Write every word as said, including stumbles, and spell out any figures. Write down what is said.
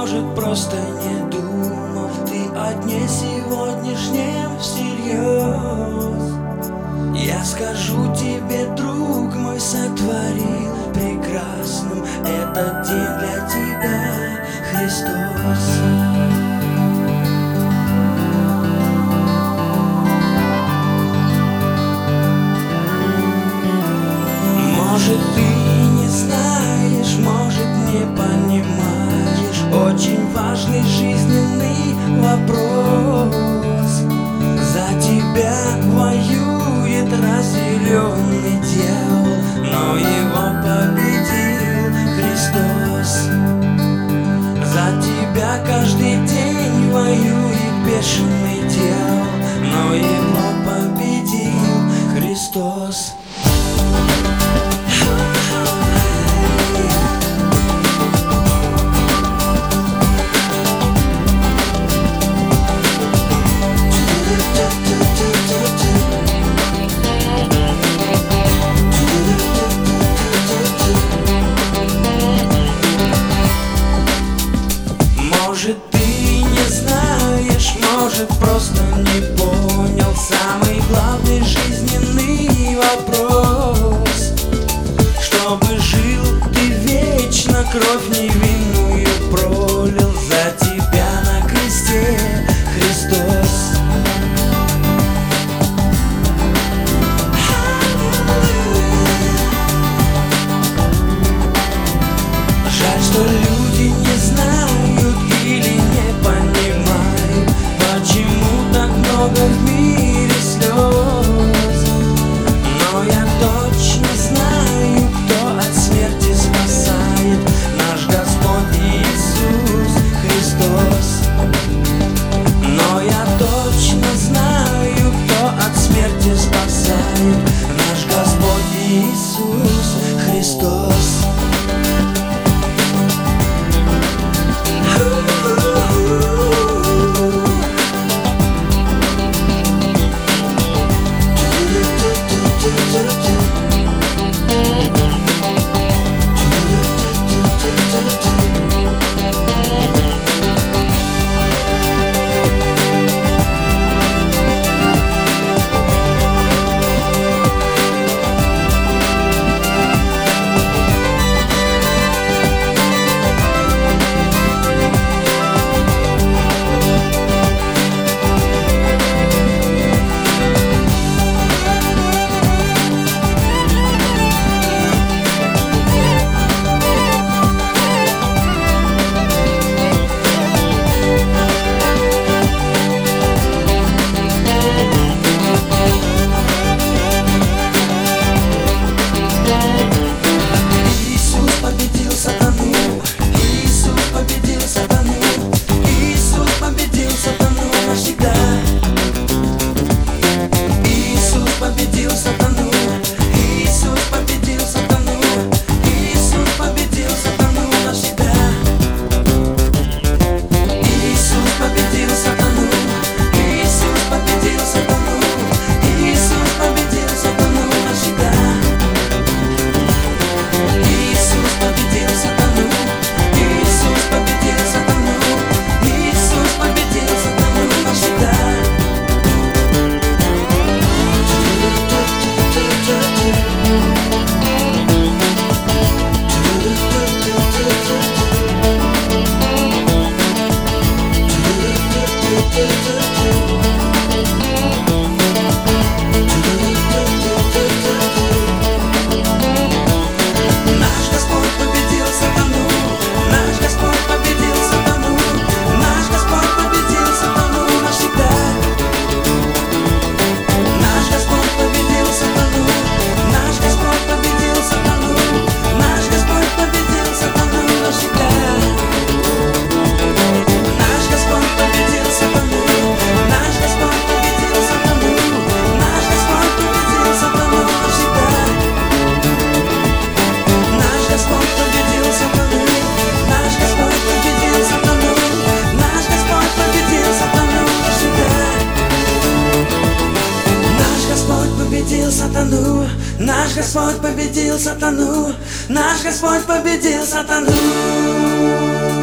может, просто не думал ты о дне сегодняшнем всерьез. Я скажу тебе, друг мой, сотворил прекрасным этот день для тебя Христос. Может, ты не знаешь, может, не понимаешь очень важный жизненный вопрос. За тебя воюет разъяренный дьявол, но его победил Христос. За тебя каждый день воюет бешеный дьявол, но его победил Христос. Может, ты не знаешь, может, просто не понял самый главный жизненный вопрос. Чтобы жил ты вечно, кровь невинную пролил за тебя на кресте Христос. Жаль, что люди не знают или не понимают, почему так много в мире слез. Но я точно знаю, кто от смерти спасает, наш Господь Иисус Христос. Но я точно знаю, кто от смерти спасает, наш Господь Иисус Христос. Наш Господь победил сатану, наш Господь победил сатану.